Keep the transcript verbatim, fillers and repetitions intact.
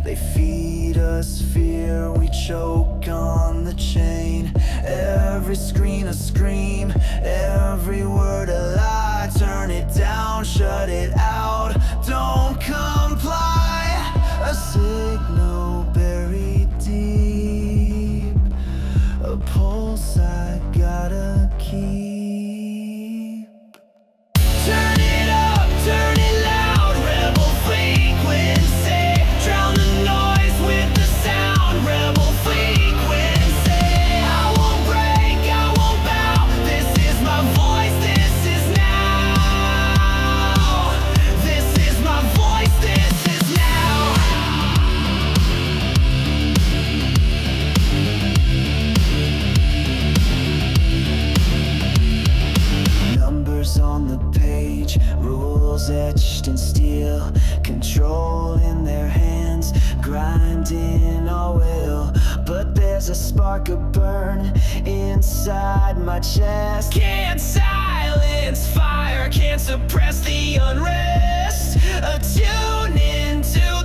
They feed us fear, we choke on the chain. Every screen a scream, every word a lie. Turn it down, shut it out, don't comply. A signal buried deep, a pulse I gotta keep. Turn it up, turn it loud, rebel frequency. Drown the noise with the sound, rebel frequency. I won't break, I won't bow. This is my voice, this is now. This is my voice, this is now. Numbers on the page, rules etched in steel. Control in their hands, grinding our will. But there's a spark, a burn inside my chest. Can't silence fire, can't suppress the unrest. Attune into